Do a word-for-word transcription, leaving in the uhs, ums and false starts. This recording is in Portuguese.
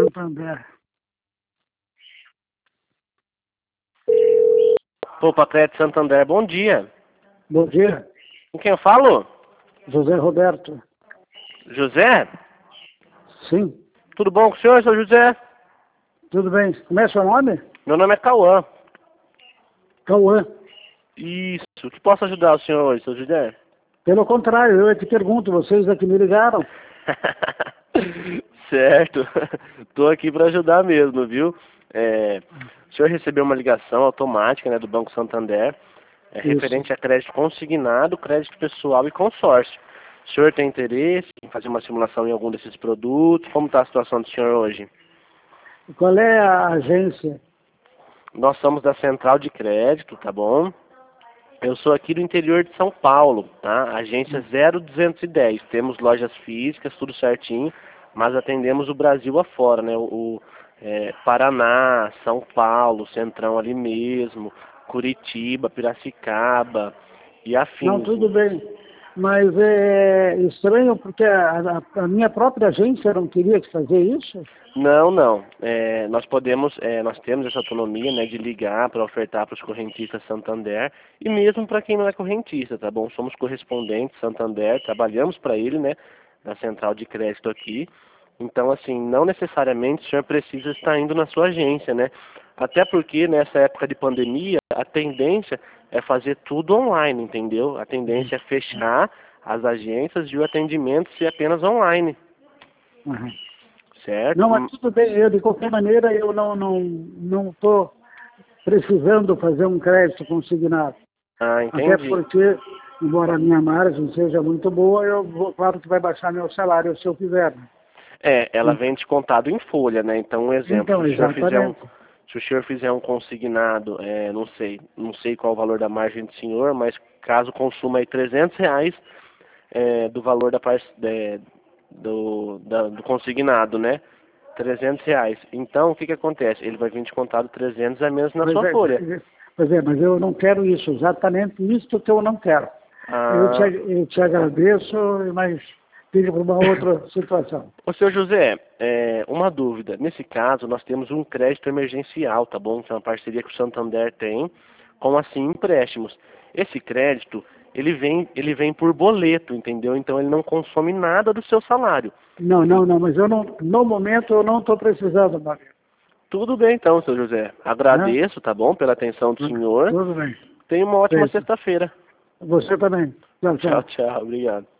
Santander. Opa, Crédito Santander, bom dia. Bom dia, Com quem eu falo? José Roberto. José? Sim, Tudo bom com o senhor, seu José? tudo bem. Como é seu nome? Meu nome é Cauã. Cauã. Isso, o que posso ajudar o senhor hoje, seu José? Pelo contrário, eu te pergunto, vocês aqui me ligaram? Certo, estou aqui para ajudar mesmo, viu? É, o senhor recebeu uma ligação automática, né, do Banco Santander, é, referente a crédito consignado, crédito pessoal e consórcio. O senhor tem interesse em fazer uma simulação em algum desses produtos? Como está a situação do senhor hoje? Qual é a agência? Nós somos da Central de Crédito, tá bom? Eu sou aqui do interior de São Paulo, tá? Agência zero duzentos e dez. Temos lojas físicas, tudo certinho, mas atendemos o Brasil afora, né? O, o é, Paraná, São Paulo, Centrão ali mesmo, Curitiba, Piracicaba e Não, afins. tudo bem. Mas é estranho porque a, a- a minha própria agência não queria que fazer isso? Não, não. É, nós podemos, é, nós temos essa autonomia, né, de ligar para ofertar para os correntistas Santander e mesmo para quem não é correntista, tá bom? Somos correspondentes Santander, trabalhamos para ele, né, na central de crédito aqui. Então, assim, não necessariamente o senhor precisa estar indo na sua agência, né? Até porque nessa época de pandemia, a tendência é fazer tudo online, entendeu? A tendência é fechar as agências e o atendimento ser apenas online, Uhum. certo? Não, mas tudo bem. Eu, de qualquer maneira, eu não não não estou precisando fazer um crédito consignado. Ah, Até entendi. porque, embora a minha margem seja muito boa, eu vou, claro que vai baixar meu salário se eu fizer. Né? É, ela vem descontado em folha, né? Então, um exemplo, Então, se o senhor fizer um, exatamente. se o senhor fizer um consignado, é, não sei, não sei qual o valor da margem do senhor, mas caso consuma aí trezentos reais é, do valor da parte é, do, da- do consignado, né? trezentos reais. Então, o que que acontece? Ele vai vir descontado trezentos a menos na Pois sua é, folha. pois é, mas eu não quero isso, exatamente isso que eu não quero. Eu te, Ah, eu te agradeço, mas fica para uma outra situação. ô, senhor José, é, uma dúvida. Nesse caso, nós temos um crédito emergencial, tá bom? Que é uma parceria que o Santander tem com, assim, empréstimos. Esse crédito, ele vem, ele vem por boleto, entendeu? Então, ele não consome nada do seu salário. Não, E não, não, mas eu não, no momento eu não estou precisando, Mário. tudo bem, então, senhor José. Né? Agradeço, tá bom? Pela atenção do senhor. Tudo bem. Tenha uma ótima Feito. sexta-feira. Você também. Tchau, Tchau, tchau. tchau. Obrigado.